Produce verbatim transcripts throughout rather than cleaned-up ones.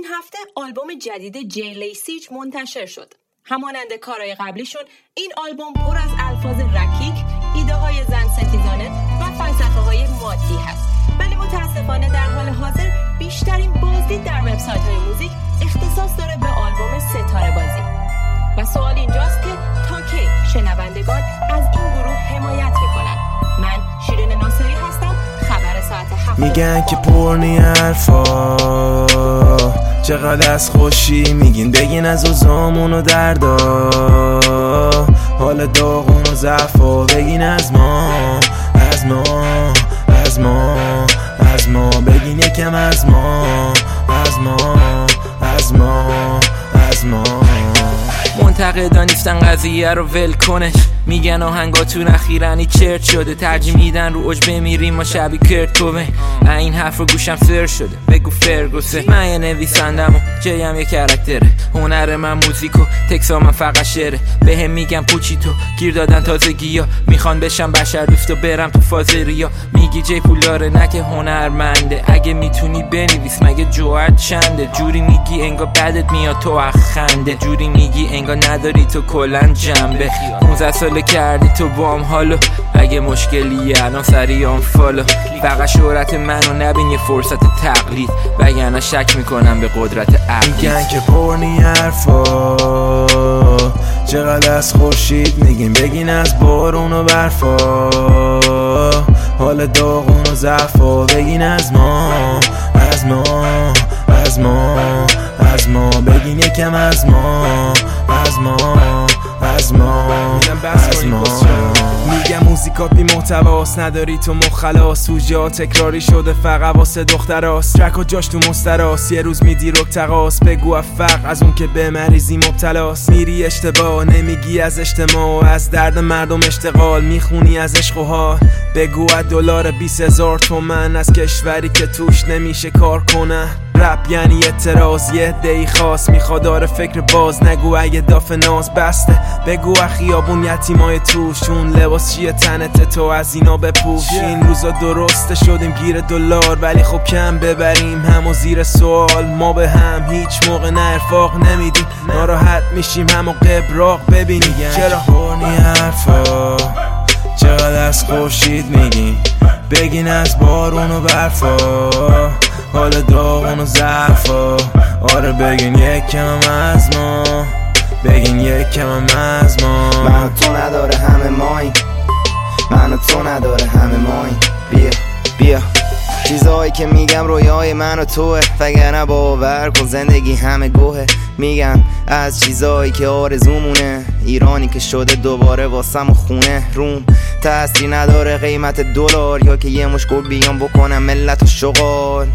هفته آلبوم جدید جی لیسیج منتشر شد. همانند کارهای قبلیشون این آلبوم پر از الفاظ رکیک، ایده های زن ستیزانه و فلسفه های مادی هست، ولی متاسفانه در حال حاضر بیشترین بازدید در وبسایت های موزیک اختصاص داره به آلبوم ستاره بازی. و سوال اینجاست که تا کی شنوندگان از این گروه حمایت میکنن؟ من شیرین ناصری هستم، خبر ساعت هفت. میگن که پرنی حرفا چقدر از خوشی میگین، بگین از اوزامون و دردا، حال داغون و ضعفا، بگین از ما از ما از ما از ما بگین یکم از ما از ما از ما از ما. منتقدا نیستن قضیه رو ول کنش، میگن آهنگاتون اخیرانی چرت شده، ترجیح میدن رو اوج بمیریم ما شبی کرت کوبین. این حرف رو گوشم سر شده، بگو فرگوسه. من یه نویسندم و جیم یه کرکتره، هنر من موزیک و تکسا من فقط شعره. به هم میگم پوچی تو گیر دادن تازگی ها، میخوان بشم بشر دوست و برم تو فاز ریا. میگی جی پولاره نه که هنرمنده، اگه میتونی بنویس مگه جوهر چنده. جوری میگی انگا بدت میاد تو اخنده، جوری میگی انگا نداری تو کلن جنبه. پونزده ساله کردی تو بام حالو، اگه مشکلیه الان سری آن فالو. فقط شهرت منو نبین یه فرصت تقلید، وگرنه شک میکنم به قدرت عقلی. میگن که پرنی حرفا چقدر از خورشید میگین، بگین از بارون و برفا، حال داغون و ضعفا، بگین از ما از ما از ما از ما بگین یکم از ما از ما از ما از ما. میگم موزیکات بی محتواست، نداری تو مخلاص، سوژه ها تکراری شده فقط واسه دختراست، ترک و جاش تو مستراست، یه روز میدی رک تقاس، بگو افق از اون که به مریضی مبتلاست. میری اشتباه نمیگی از اجتماع، از درد مردم اشتغال میخونی از عشق و حال. بگو از دلار بیس هزار تومن از کشوری که توش نمیشه کار کنه. رپ یعنی اعتراض، یه عده‌ای خاص میخواد داره فکر باز، نگو اگه داف ناز بسته، بگو اخیابون یتیمای توشون، لباس چیه تنت تو از اینا بپوش. این روزا درسته شدیم گیر دلار، ولی خب کم ببریم همو زیر سوال. ما به هم هیچ موقع نه ارفاق نمیدیم، ناراحت میشیم همو قبراق ببینیم. چرا پرنی حرفا چقدر از خورشید میگین، بگین از بارون و برفا، حال داغون و ضعفا، آره بگین یکم از ما، بگین یکم از ما. من تو نداره همه ماین، من تو نداره همه ماین. بیا بیا چیزایی که میگم رویای من و توه، وگرنه باور کن زندگی همه گوهه. میگم از چیزایی که آرزومونه، ایرانی که شده دوباره واسم خونه. روم تأثیر نداره قیمت دلار، یا که یه مش گل بیام بکنم ملت و شغال.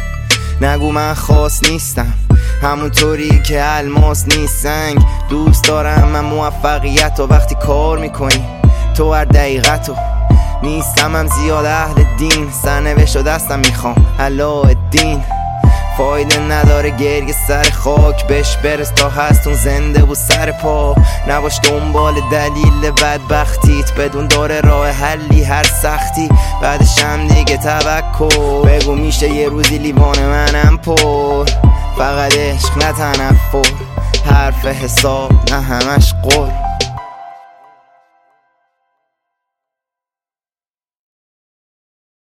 نگو من خاص نیستم همونطوری که الماس نیست سنگ، دوست دارم من موفقیت و وقتی کار میکنی تو هر دقیقتو. نیستم هم زیاد اهل دین، سرنوشت و دستم میخوام علاءالدین. فایده نداره گریه سر خاک، بهش برس تا هستون زنده و سر پا. نباش دنبال دلیل بدبختیت، بدون داره راه حلی هر سختی، بعدش هم دیگه توکل. بگو میشه یه روزی لیوان منم پر، فقط عشق نه تنفر، حرف حساب نه همش قول.